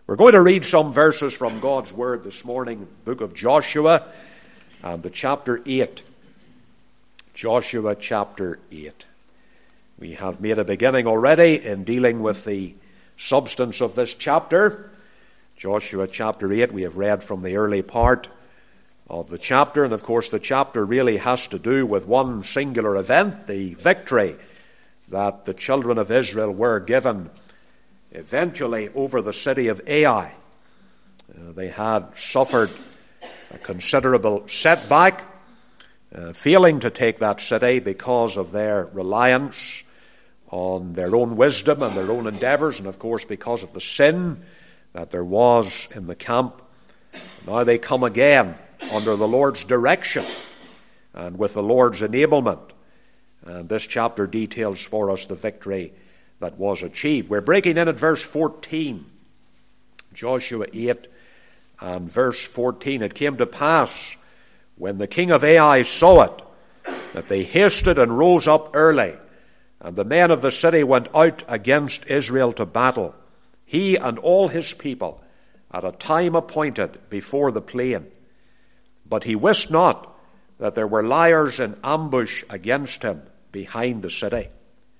We're going to read some verses from God's Word this morning, the book of Joshua, and the chapter 8. Joshua chapter 8. We have made a beginning already in dealing with the substance of this chapter. Joshua chapter 8, we have read from the early part of the chapter, and of course the chapter really has to do with one singular event, the victory that the children of Israel were given eventually over the city of Ai. They had suffered a considerable setback, failing to take that city because of their reliance on their own wisdom and their own endeavors, and of course because of the sin that there was in the camp. Now they come again under the Lord's direction and with the Lord's enablement. And this chapter details for us the victory that was achieved. We're breaking in at verse 14. Joshua 8 and verse 14. It came to pass, when the king of Ai saw it, that they hasted and rose up early, and the men of the city went out against Israel to battle, he and all his people, at a time appointed before the plain. But he wist not that there were liers in ambush against him behind the city.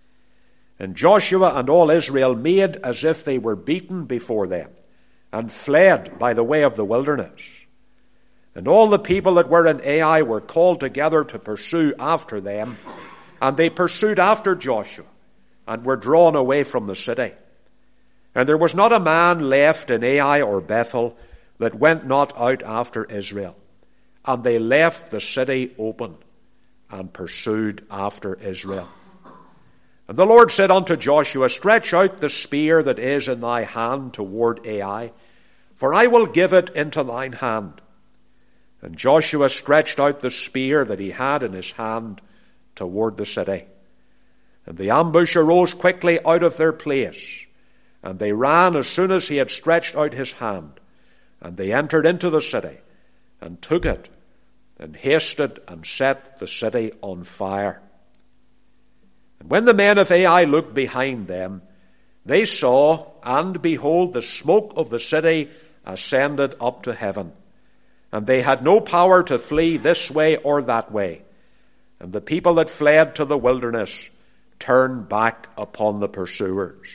And Joshua and all Israel made as if they were beaten before them, and fled by the way of the wilderness. And all the people that were in Ai were called together to pursue after them, and they pursued after Joshua, and were drawn away from the city. And there was not a man left in Ai or Bethel that went not out after Israel. And they left the city open, and pursued after Israel. And the Lord said unto Joshua, stretch out the spear that is in thy hand toward Ai, for I will give it into thine hand. And Joshua stretched out the spear that he had in his hand toward the city. And the ambush arose quickly out of their place, and they ran as soon as he had stretched out his hand. And they entered into the city, and took it, and hasted and set the city on fire. And when the men of Ai looked behind them, they saw, and behold, the smoke of the city ascended up to heaven. And they had no power to flee this way or that way. And the people that fled to the wilderness turned back upon the pursuers.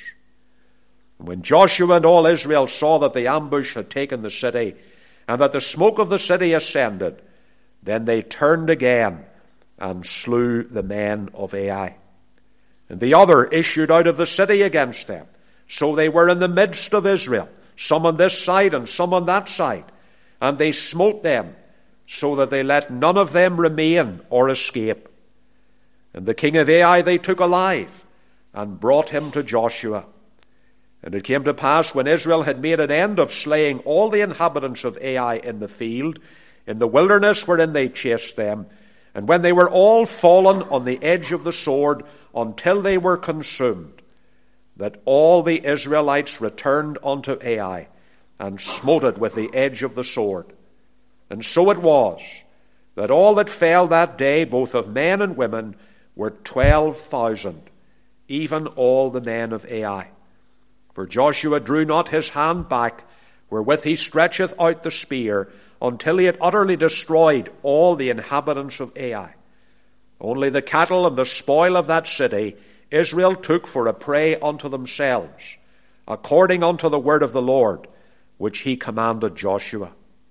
And when Joshua and all Israel saw that the ambush had taken the city, and that the smoke of the city ascended, then they turned again and slew the men of Ai. And the other issued out of the city against them. So they were in the midst of Israel, some on this side and some on that side. And they smote them, so that they let none of them remain or escape. And the king of Ai they took alive, and brought him to Joshua. And it came to pass, when Israel had made an end of slaying all the inhabitants of Ai in the field, in the wilderness wherein they chased them, and when they were all fallen on the edge of the sword, until they were consumed, that all the Israelites returned unto Ai, and smote it with the edge of the sword. And so it was, that all that fell that day, both of men and women, were 12,000, even all the men of Ai. For Joshua drew not his hand back, wherewith he stretcheth out the spear, until he had utterly destroyed all the inhabitants of Ai. Only the cattle and the spoil of that city Israel took for a prey unto themselves, according unto the word of the Lord, which he commanded Joshua.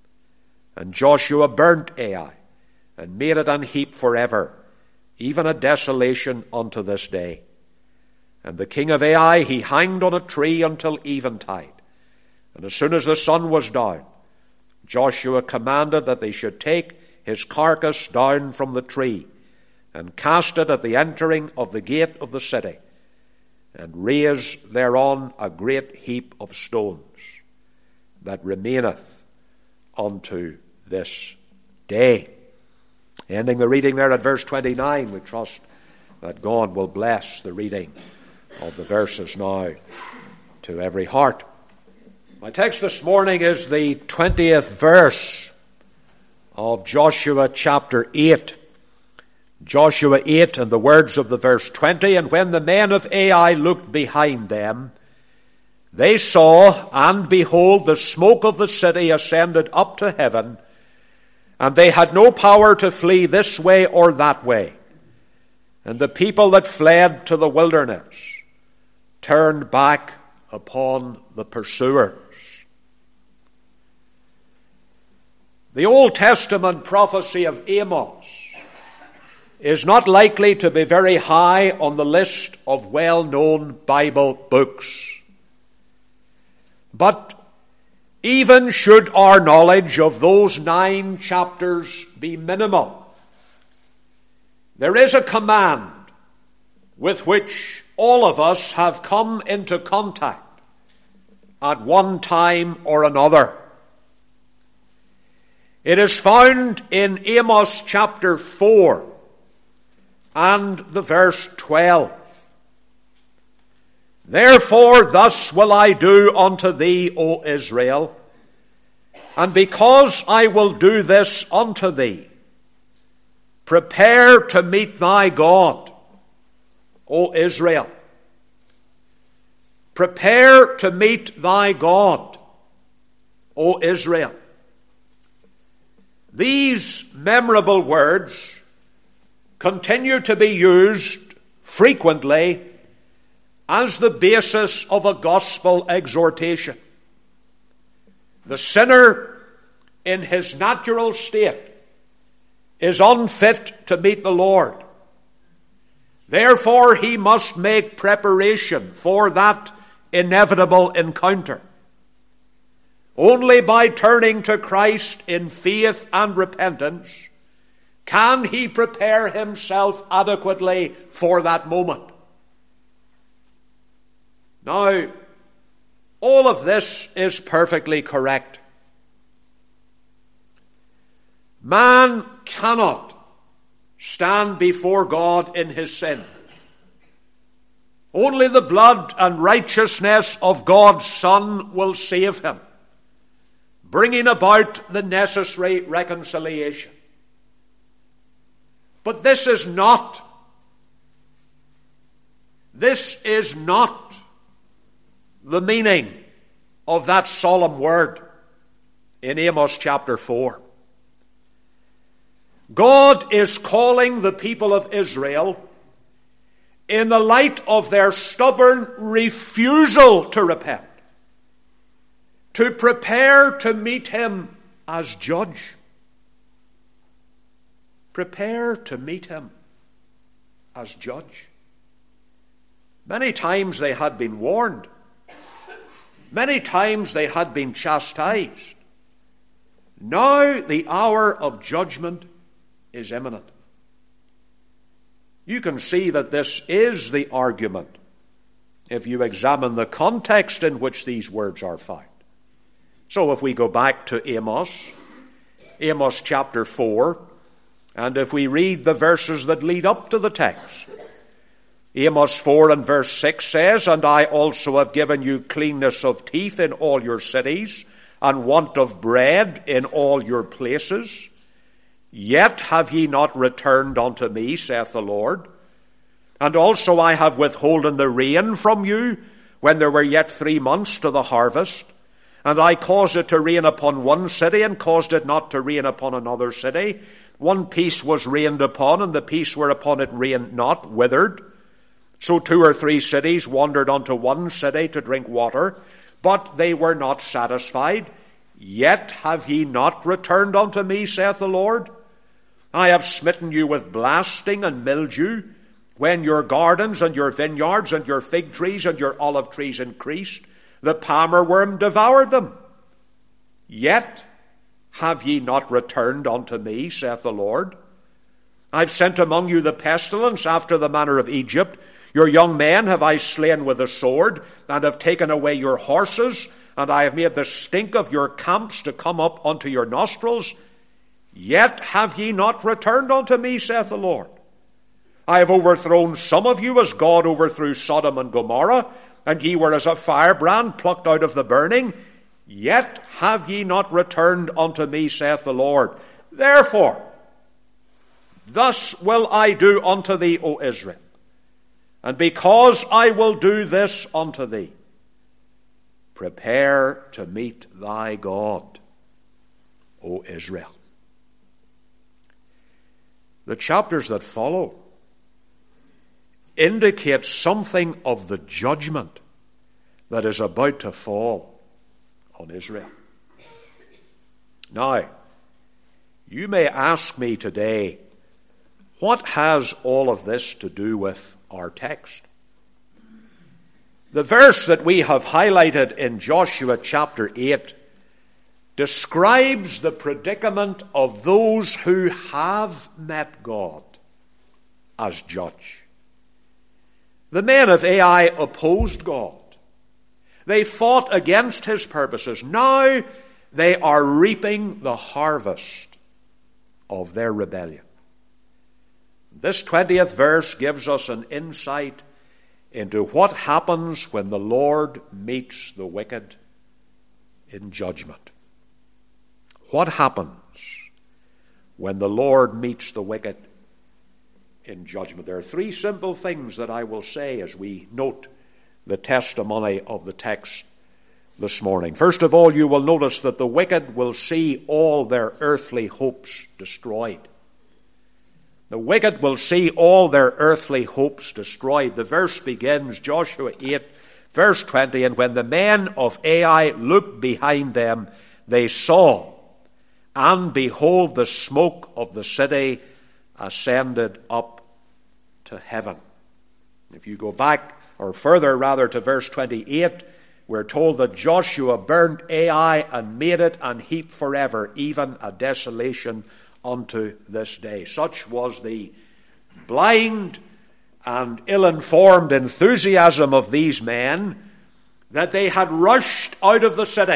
And Joshua burnt Ai, and made it an heap forever, even a desolation unto this day. And the king of Ai he hanged on a tree until eventide. And as soon as the sun was down, Joshua commanded that they should take his carcass down from the tree, and cast it at the entering of the gate of the city, and raise thereon a great heap of stones, that remaineth unto this day. Ending the reading there at verse 29, we trust that God will bless the reading of the verses now to every heart. My text this morning is the 20th verse of Joshua chapter 8. Joshua 8 and the words of the verse 20, and when the men of Ai looked behind them, they saw, and behold, the smoke of the city ascended up to heaven, and they had no power to flee this way or that way. And the people that fled to the wilderness turned back upon the pursuers. The Old Testament prophecy of Amos is not likely to be very high on the list of well-known Bible books. But even should our knowledge of those 9 chapters be minimal, there is a command with which all of us have come into contact at one time or another. It is found in Amos chapter 4 and the verse 12. Therefore thus will I do unto thee, O Israel, and because I will do this unto thee, prepare to meet thy God, O Israel. Prepare to meet thy God, O Israel. These memorable words continue to be used frequently as the basis of a gospel exhortation. The sinner in his natural state is unfit to meet the Lord. Therefore, he must make preparation for that inevitable encounter. Only by turning to Christ in faith and repentance can he prepare himself adequately for that moment. Now, all of this is perfectly correct. Man cannot stand before God in his sin. Only the blood and righteousness of God's Son will save him, bringing about the necessary reconciliation. But this is not the meaning of that solemn word in Amos chapter 4. God is calling the people of Israel, in the light of their stubborn refusal to repent, to prepare to meet him as judge. Prepare to meet him as judge. Many times they had been warned. Many times they had been chastised. Now the hour of judgment is imminent. You can see that this is the argument if you examine the context in which these words are found. So if we go back to Amos chapter 4, and if we read the verses that lead up to the text, Amos 4 and verse 6 says, And I also have given you cleanness of teeth in all your cities, and want of bread in all your places. Yet have ye not returned unto me, saith the Lord. And also I have withholden the rain from you, when there were yet 3 months to the harvest. And I caused it to rain upon one city, and caused it not to rain upon another city. One piece was rained upon, and the piece whereupon it rained not withered. So 2 or 3 cities wandered unto one city to drink water, but they were not satisfied. Yet have ye not returned unto me, saith the Lord. I have smitten you with blasting and mildew, when your gardens and your vineyards and your fig trees and your olive trees increased. The palmer worm devoured them. Yet have ye not returned unto me, saith the Lord. I've sent among you the pestilence after the manner of Egypt. Your young men have I slain with the sword, and have taken away your horses, and I have made the stink of your camps to come up unto your nostrils. Yet have ye not returned unto me, saith the Lord. I have overthrown some of you as God overthrew Sodom and Gomorrah, and ye were as a firebrand plucked out of the burning. Yet have ye not returned unto me, saith the Lord. Therefore, thus will I do unto thee, O Israel. And because I will do this unto thee, Prepare to meet thy God, O Israel. The chapters that follow indicate something of the judgment that is about to fall on Israel. Now, you may ask me today, what has all of this to do with our text? The verse that we have highlighted in Joshua chapter 8 describes the predicament of those who have met God as judge. The men of Ai opposed God. They fought against his purposes. Now they are reaping the harvest of their rebellion. This 20th verse gives us an insight into what happens when the Lord meets the wicked in judgment. What happens when the Lord meets the wicked in judgment? There are three simple things that I will say as we note the testimony of the text this morning. First of all, you will notice that the wicked will see all their earthly hopes destroyed. The wicked will see all their earthly hopes destroyed. The verse begins, Joshua 8, verse 20, and when the men of Ai looked behind them, they saw, and behold, the smoke of the city ascended up to heaven. If you go back, or further rather, to verse 28, we're told that Joshua burnt Ai and made it an heap forever, even a desolation unto this day. Such was the blind and ill-informed enthusiasm of these men that they had rushed out of the city,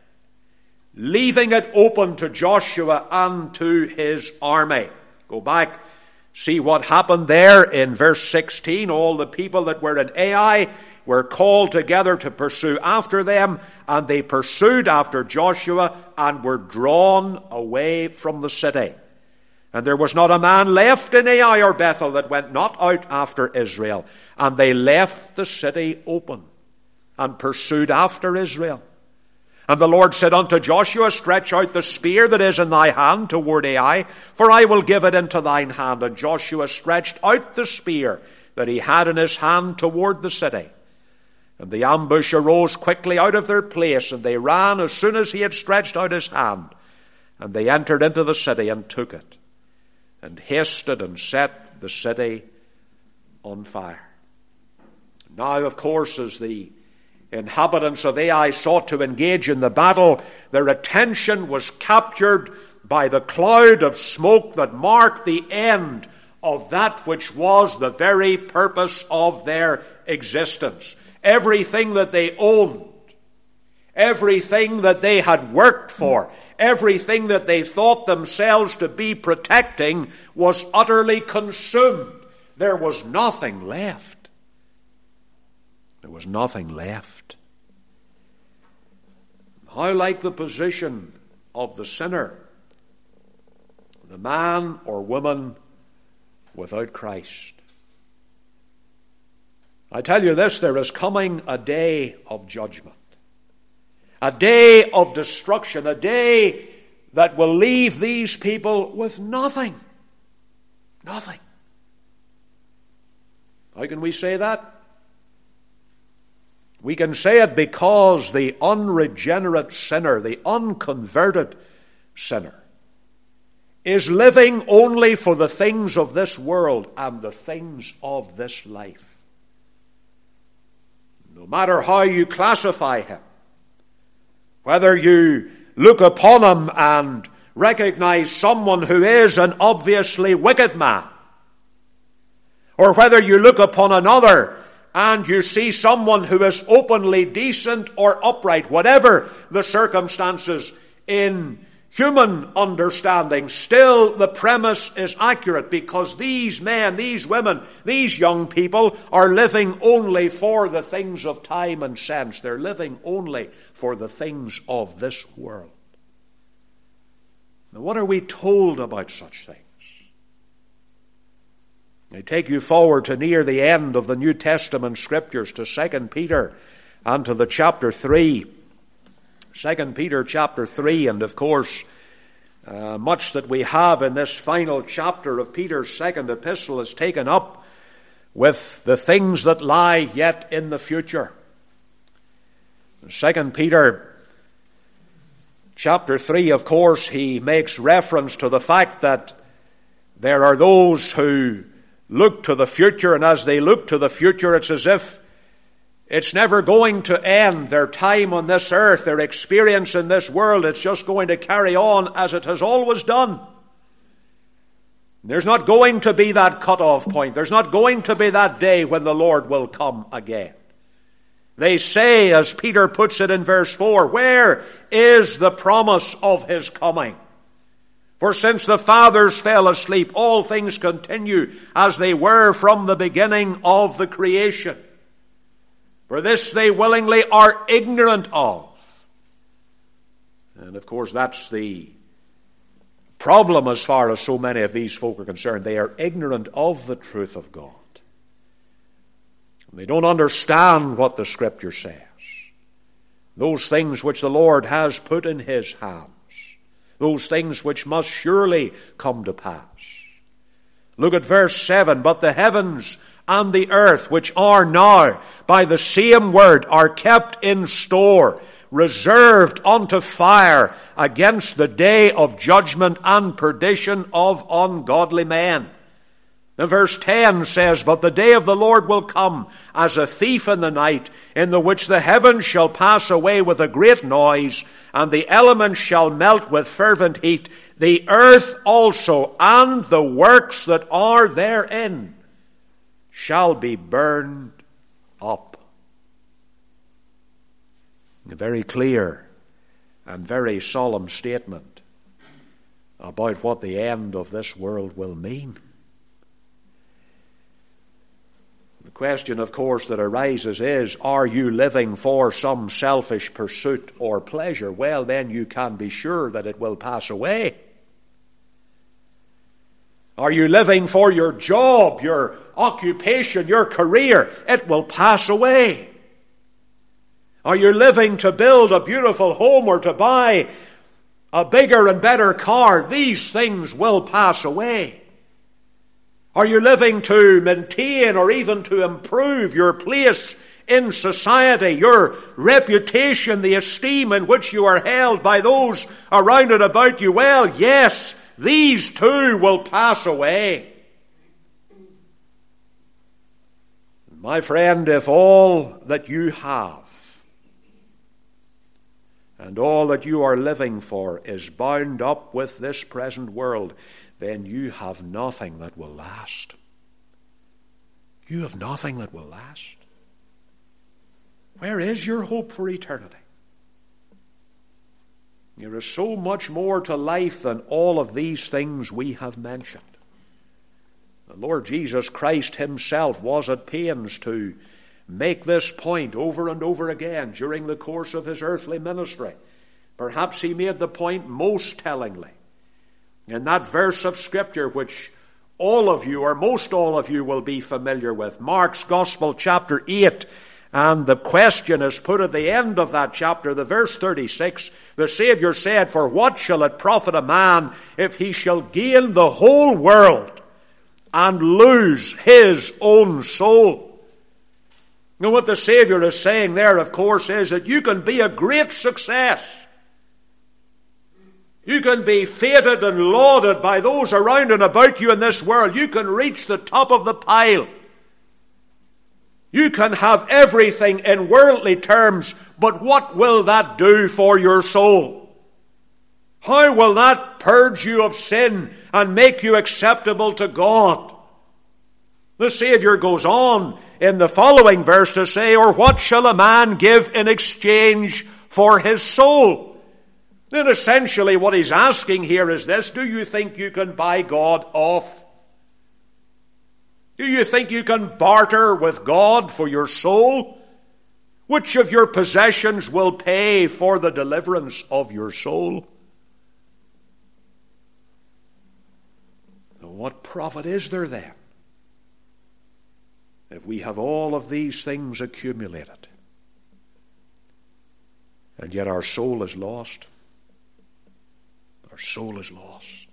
leaving it open to Joshua and to his army. Go back, see what happened there in verse 16. All the people that were in Ai were called together to pursue after them, and they pursued after Joshua and were drawn away from the city. And there was not a man left in Ai or Bethel that went not out after Israel. And they left the city open and pursued after Israel. And the Lord said unto Joshua, stretch out the spear that is in thy hand toward Ai, for I will give it into thine hand. And Joshua stretched out the spear that he had in his hand toward the city. And the ambush arose quickly out of their place, and they ran as soon as he had stretched out his hand. And they entered into the city and took it, and hasted and set the city on fire. Now, of course, as the inhabitants of Ai sought to engage in the battle, their attention was captured by the cloud of smoke that marked the end of that which was the very purpose of their existence. Everything that they owned, everything that they had worked for, everything that they thought themselves to be protecting was utterly consumed. There was nothing left. There was nothing left. How like the position of the sinner, the man or woman without Christ. I tell you this, there is coming a day of judgment, a day of destruction, a day that will leave these people with nothing. Nothing. How can we say that? We can say it because the unregenerate sinner, the unconverted sinner, is living only for the things of this world and the things of this life. No matter how you classify him, whether you look upon him and recognize someone who is an obviously wicked man, or whether you look upon another and you see someone who is openly decent or upright, whatever the circumstances in human understanding, still the premise is accurate, because these men, these women, these young people are living only for the things of time and sense. They're living only for the things of this world. Now, what are we told about such things? I take you forward to near the end of the New Testament Scriptures, to 2 Peter and to the chapter 3. 2 Peter chapter 3, and of course, much that we have in this final chapter of Peter's second epistle is taken up with the things that lie yet in the future. 2 Peter chapter 3, of course, he makes reference to the fact that there are those who look to the future, and as they look to the future, it's as if it's never going to end. Their time on this earth, their experience in this world, it's just going to carry on as it has always done. There's not going to be that cut-off point. There's not going to be that day when the Lord will come again. They say, as Peter puts it in verse 4, where is the promise of his coming? For since the fathers fell asleep, all things continue as they were from the beginning of the creation. For this they willingly are ignorant of. And of course that's the problem as far as so many of these folk are concerned. They are ignorant of the truth of God. They don't understand what the Scripture says. Those things which the Lord has put in his hands. Those things which must surely come to pass. Look at verse 7. But the heavens and the earth, which are now by the same word, are kept in store, reserved unto fire against the day of judgment and perdition of ungodly men. And verse 10 says, But the day of the Lord will come as a thief in the night, in the which the heavens shall pass away with a great noise, and the elements shall melt with fervent heat, the earth also and the works that are therein shall be burned up. A very clear and very solemn statement about what the end of this world will mean. The question, of course, that arises is, are you living for some selfish pursuit or pleasure? Well, then you can be sure that it will pass away. Are you living for your job, your occupation, your career? It will pass away. Are you living to build a beautiful home or to buy a bigger and better car? These things will pass away. Are you living to maintain or even to improve your place in society, your reputation, the esteem in which you are held by those around and about you? Well, yes, these too will pass away. My friend, if all that you have and all that you are living for is bound up with this present world, then you have nothing that will last. You have nothing that will last. Where is your hope for eternity? There is so much more to life than all of these things we have mentioned. The Lord Jesus Christ himself was at pains to make this point over and over again during the course of his earthly ministry. Perhaps he made the point most tellingly in that verse of Scripture which all of you, or most all of you, will be familiar with. Mark's Gospel, chapter 8. And the question is put at the end of that chapter, the verse 36. The Saviour said, For what shall it profit a man if he shall gain the whole world and lose his own soul? And what the Saviour is saying there, of course, is that you can be a great success. You can be feted and lauded by those around and about you in this world. You can reach the top of the pile. You can have everything in worldly terms, but what will that do for your soul? How will that purge you of sin and make you acceptable to God? The Saviour goes on in the following verse to say, Or what shall a man give in exchange for his soul? Then essentially what he's asking here is this: do you think you can buy God off? Do you think you can barter with God for your soul? Which of your possessions will pay for the deliverance of your soul? What profit is there then if we have all of these things accumulated? And yet our soul is lost. Our soul is lost.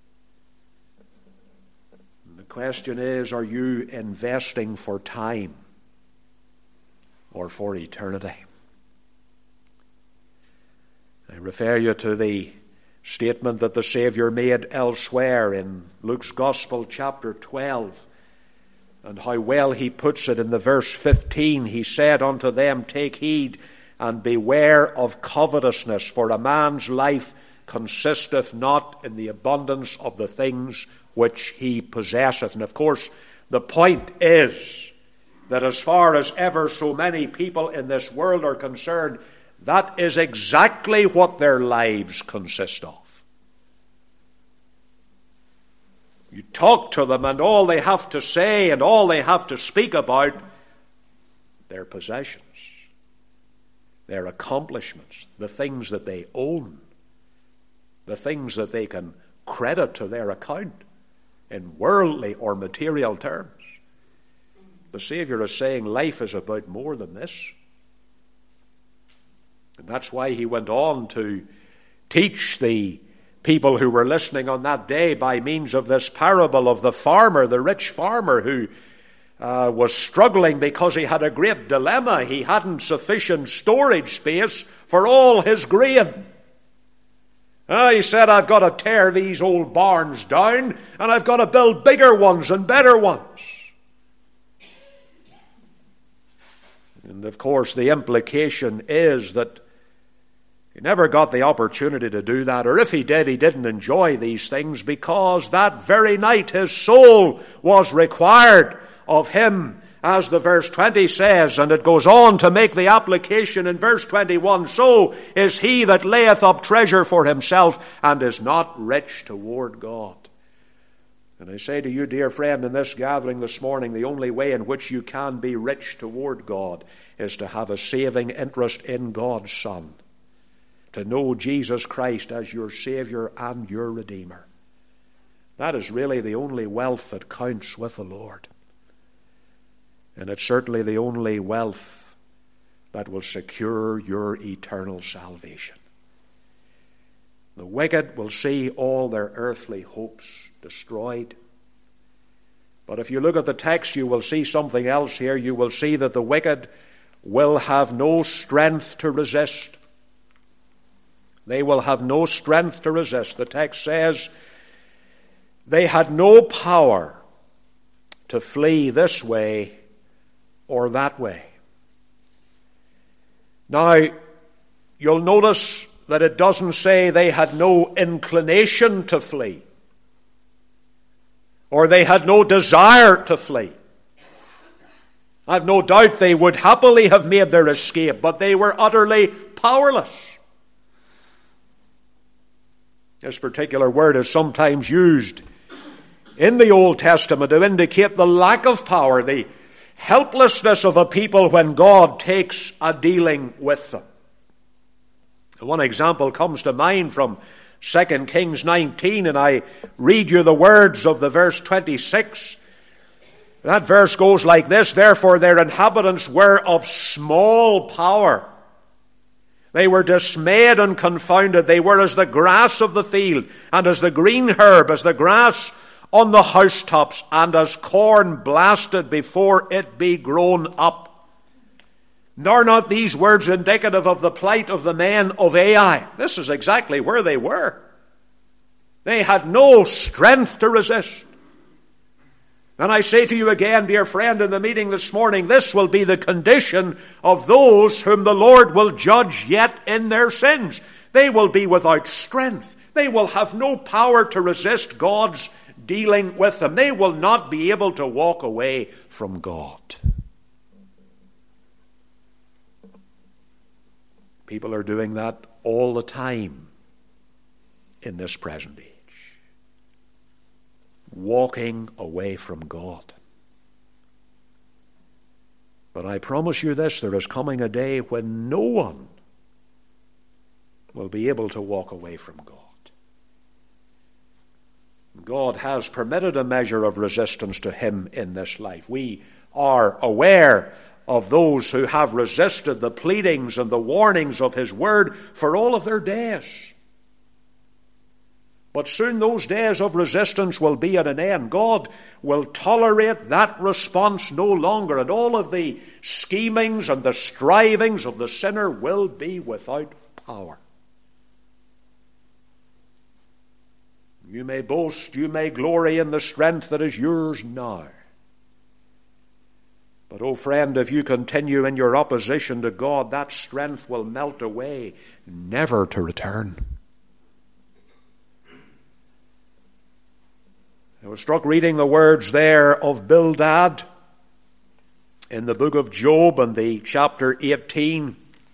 And the question is, are you investing for time or for eternity? I refer you to the statement that the Saviour made elsewhere in Luke's Gospel, chapter 12, and how well he puts it in the verse 15. He said unto them, Take heed and beware of covetousness, for a man's life consisteth not in the abundance of the things which he possesseth. And of course, the point is that as far as ever so many people in this world are concerned, that is exactly what their lives consist of. You talk to them and all they have to say and all they have to speak about, their possessions, their accomplishments, the things that they own, the things that they can credit to their account in worldly or material terms. The Saviour is saying life is about more than this. And that's why he went on to teach the people who were listening on that day by means of this parable of the farmer, the rich farmer who was struggling because he had a great dilemma. He hadn't sufficient storage space for all his grain. He said, I've got to tear these old barns down and I've got to build bigger ones and better ones. And of course the implication is that he never got the opportunity to do that, or if he did, he didn't enjoy these things, because that very night his soul was required of him, as the verse 20 says, and it goes on to make the application in verse 21, So is he that layeth up treasure for himself and is not rich toward God. And I say to you, dear friend, in this gathering this morning, the only way in which you can be rich toward God is to have a saving interest in God's Son, to know Jesus Christ as your Saviour and your Redeemer. That is really the only wealth that counts with the Lord. And it's certainly the only wealth that will secure your eternal salvation. The wicked will see all their earthly hopes destroyed. But if you look at the text, you will see something else here. You will see that the wicked will have no strength to resist. They will have no strength to resist. The text says, they had no power to flee this way or that way. Now, you'll notice that it doesn't say they had no inclination to flee, or they had no desire to flee. I've no doubt they would happily have made their escape, but they were utterly powerless. This particular word is sometimes used in the Old Testament to indicate the lack of power, the helplessness of a people when God takes a dealing with them. One example comes to mind from 2 Kings 19, and I read you the words of the verse 26. That verse goes like this, Therefore their inhabitants were of small power. They were dismayed and confounded. They were as the grass of the field, and as the green herb, as the grass on the housetops, and as corn blasted before it be grown up. Nor not these words indicative of the plight of the men of Ai. This is exactly where they were. They had no strength to resist. And I say to you again, dear friend, in the meeting this morning, this will be the condition of those whom the Lord will judge yet in their sins. They will be without strength. They will have no power to resist God's dealing with them. They will not be able to walk away from God. People are doing that all the time in this present age. Walking away from God. But I promise you this, there is coming a day when no one will be able to walk away from God. God has permitted a measure of resistance to him in this life. We are aware of those who have resisted the pleadings and the warnings of his word for all of their days. But soon those days of resistance will be at an end. God will tolerate that response no longer, and all of the schemings and the strivings of the sinner will be without power. You may boast, you may glory in the strength that is yours now. But, oh friend, if you continue in your opposition to God, that strength will melt away, never to return. I was struck reading the words there of Bildad in the book of Job and the chapter 18.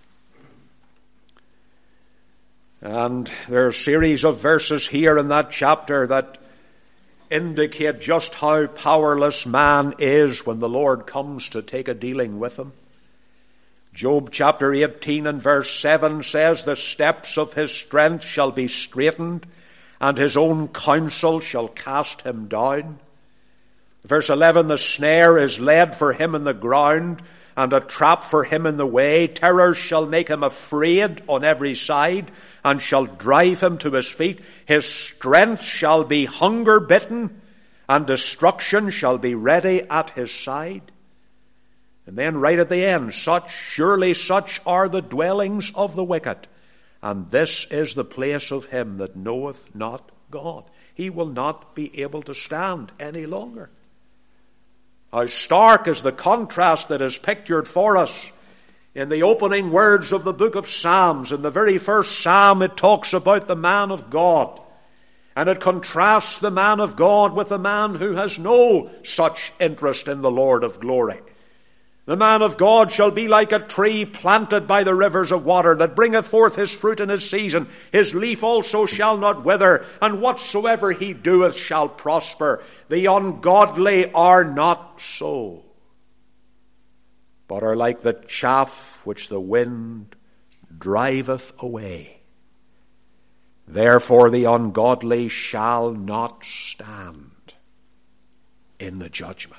And there are a series of verses here in that chapter that indicate just how powerless man is when the Lord comes to take a dealing with him. Job chapter 18 and verse 7 says, "The steps of his strength shall be straitened, and his own counsel shall cast him down." Verse 11, "The snare is laid for him in the ground, and a trap for him in the way. Terrors shall make him afraid on every side, and shall drive him to his feet. His strength shall be hunger bitten, and destruction shall be ready at his side." And then right at the end, surely such are the dwellings of the wicked, and this is the place of him that knoweth not God. He will not be able to stand any longer. How stark is the contrast that is pictured for us in the opening words of the book of Psalms. In the very first psalm, it talks about the man of God. And it contrasts the man of God with the man who has no such interest in the Lord of glory. The man of God shall be like a tree planted by the rivers of water, that bringeth forth his fruit in his season. His leaf also shall not wither, and whatsoever he doeth shall prosper. The ungodly are not so, but are like the chaff which the wind driveth away. Therefore the ungodly shall not stand in the judgment.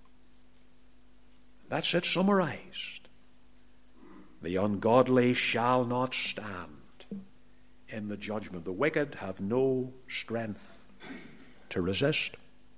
That's it summarized. The ungodly shall not stand in the judgment. The wicked have no strength to resist.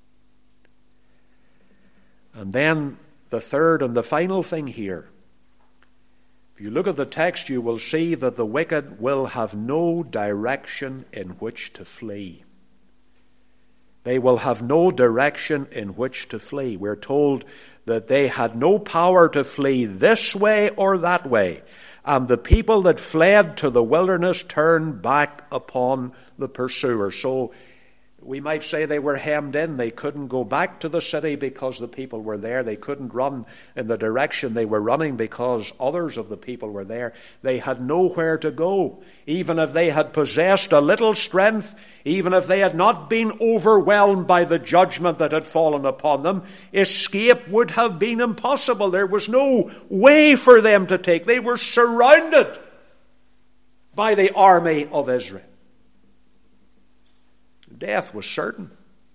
And then the third and the final thing here. If you look at the text, you will see that the wicked will have no direction in which to flee. They will have no direction in which to flee. We're told that they had no power to flee this way or that way. And the people that fled to the wilderness turned back upon the pursuer. So we might say they were hemmed in. They couldn't go back to the city because the people were there. They couldn't run in the direction they were running because others of the people were there. They had nowhere to go. Even if they had possessed a little strength, even if they had not been overwhelmed by the judgment that had fallen upon them, escape would have been impossible. There was no way for them to take. They were surrounded by the army of Israel. Death was certain.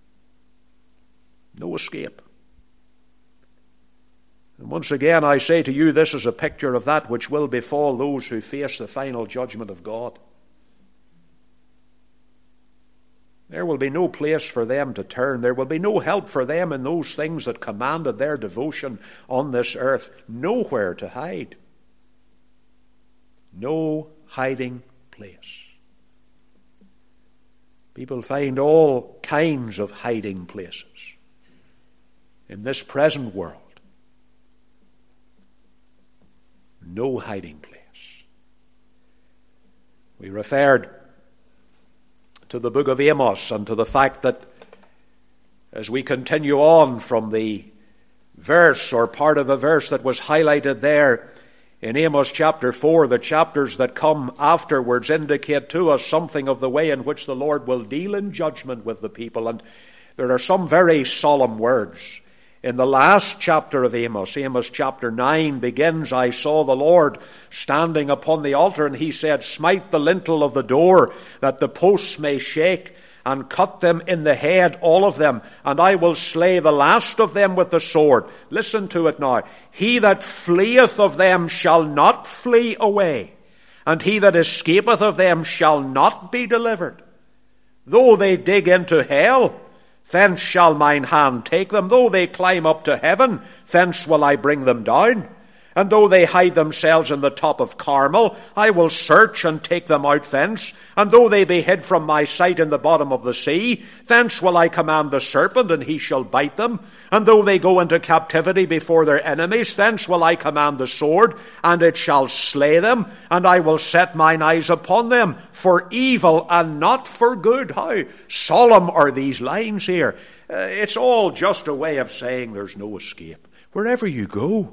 No escape. And once again, I say to you, this is a picture of that which will befall those who face the final judgment of God. There will be no place for them to turn. There will be no help for them in those things that commanded their devotion on this earth. Nowhere to hide. No hiding place. People find all kinds of hiding places in this present world. No hiding place. We referred to the book of Amos and to the fact that as we continue on from the verse or part of a verse that was highlighted there in Amos chapter 4, the chapters that come afterwards indicate to us something of the way in which the Lord will deal in judgment with the people. And there are some very solemn words. In the last chapter of Amos, Amos chapter 9 begins, "I saw the Lord standing upon the altar, and he said, Smite the lintel of the door, that the posts may shake, and cut them in the head, all of them, and I will slay the last of them with the sword. Listen to it now. He that fleeth of them shall not flee away, and he that escapeth of them shall not be delivered. Though they dig into hell, thence shall mine hand take them. Though they climb up to heaven, thence will I bring them down. And though they hide themselves in the top of Carmel, I will search and take them out thence. And though they be hid from my sight in the bottom of the sea, thence will I command the serpent, and he shall bite them. And though they go into captivity before their enemies, thence will I command the sword, and it shall slay them. And I will set mine eyes upon them for evil and not for good. How solemn are these lines here. It's all just a way of saying there's no escape. Wherever you go,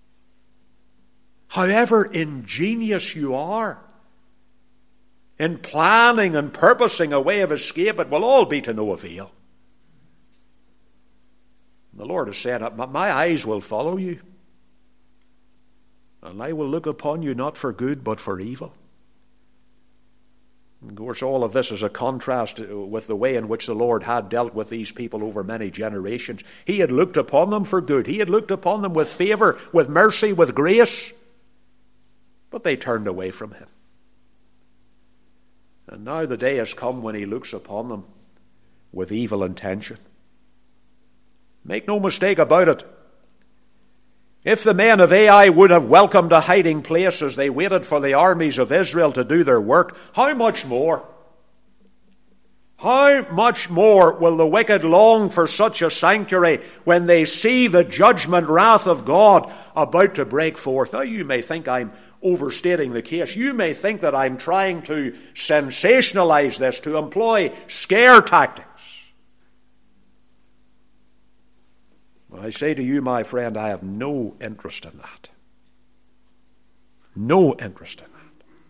however ingenious you are in planning and purposing a way of escape, it will all be to no avail. The Lord has said, my eyes will follow you, and I will look upon you not for good but for evil. Of course, all of this is a contrast with the way in which the Lord had dealt with these people over many generations. He had looked upon them for good. He had looked upon them with favor, with mercy, with grace. But they turned away from him. And now the day has come when he looks upon them with evil intention. Make no mistake about it. If the men of Ai would have welcomed a hiding place as they waited for the armies of Israel to do their work, how much more? How much more will the wicked long for such a sanctuary when they see the judgment wrath of God about to break forth? Now, you may think I'm overstating the case. You may think that I'm trying to sensationalize this, to employ scare tactics. Well, I say to you, my friend, I have no interest in that. No interest in that.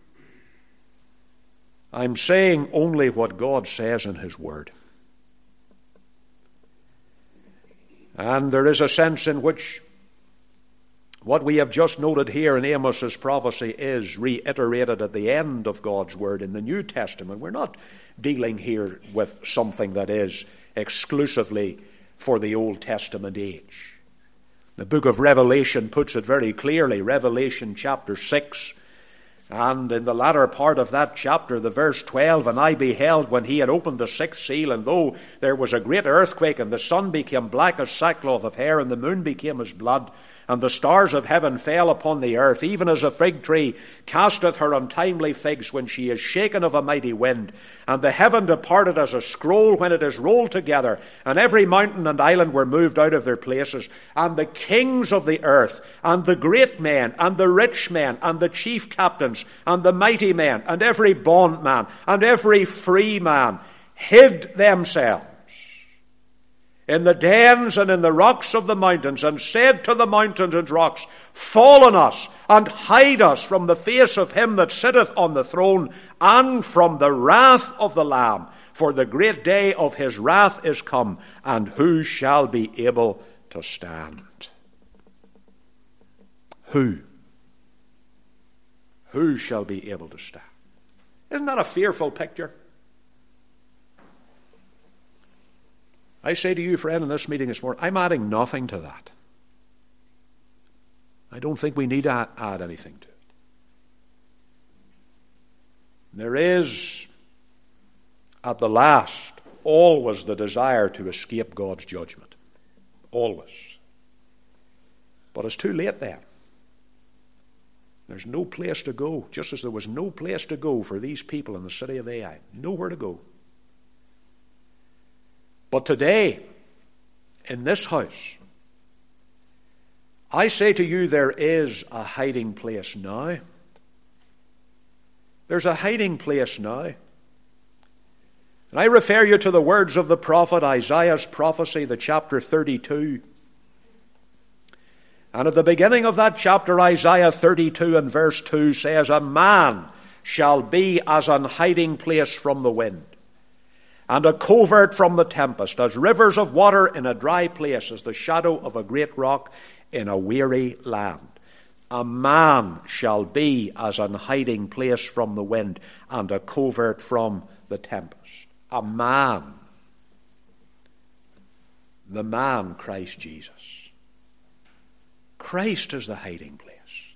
I'm saying only what God says in his word. And there is a sense in which what we have just noted here in Amos's prophecy is reiterated at the end of God's word in the New Testament. We're not dealing here with something that is exclusively for the Old Testament age. The book of Revelation puts it very clearly. Revelation chapter 6. And in the latter part of that chapter, the verse 12, and I beheld when he had opened the sixth seal, and lo, there was a great earthquake, and the sun became black as sackcloth of hair, and the moon became as blood, and the stars of heaven fell upon the earth, even as a fig tree casteth her untimely figs when she is shaken of a mighty wind. And the heaven departed as a scroll when it is rolled together, and every mountain and island were moved out of their places. And the kings of the earth, and the great men, and the rich men, and the chief captains, and the mighty men, and every bondman, and every free man, hid themselves in the dens and in the rocks of the mountains, and said to the mountains and rocks, fall on us, and hide us from the face of him that sitteth on the throne, and from the wrath of the Lamb. For the great day of his wrath is come, and who shall be able to stand? Who? Who shall be able to stand? Isn't that a fearful picture? I say to you, friend, in this meeting this morning, I'm adding nothing to that. I don't think we need to add anything to it. There is, at the last, always the desire to escape God's judgment. Always. But it's too late then. There's no place to go, just as there was no place to go for these people in the city of Ai. Nowhere to go. But today, in this house, I say to you, there is a hiding place now. There's a hiding place now. And I refer you to the words of the prophet Isaiah's prophecy, the chapter 32. And at the beginning of that chapter, Isaiah 32 and verse 2 says, a man shall be as an hiding place from the wind, and a covert from the tempest, as rivers of water in a dry place, as the shadow of a great rock in a weary land. A man shall be as an hiding place from the wind, and a covert from the tempest. a man. The man, Christ Jesus. Christ is the hiding place.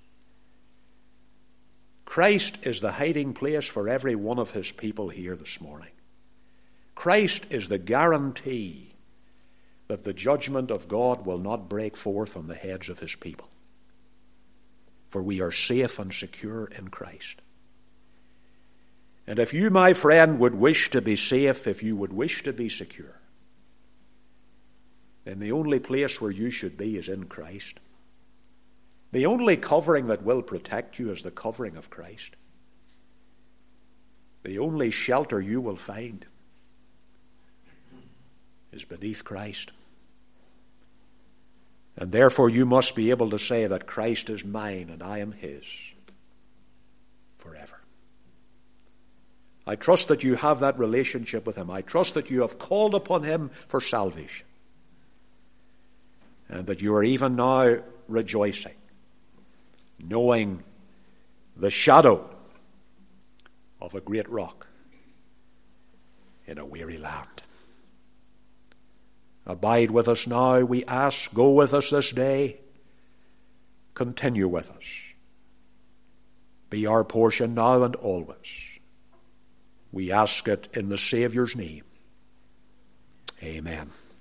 Christ is the hiding place for every one of his people here this morning. Christ is the guarantee that the judgment of God will not break forth on the heads of his people. For we are safe and secure in Christ. And if you, my friend, would wish to be safe, if you would wish to be secure, then the only place where you should be is in Christ. The only covering that will protect you is the covering of Christ. The only shelter you will find is beneath Christ. And therefore you must be able to say that Christ is mine and I am his forever. I trust that you have that relationship with him. I trust that you have called upon him for salvation. And that you are even now rejoicing, knowing the shadow of a great rock in a weary land. Abide with us now, we ask. Go with us this day. Continue with us. Be our portion now and always. We ask it in the Saviour's name. Amen.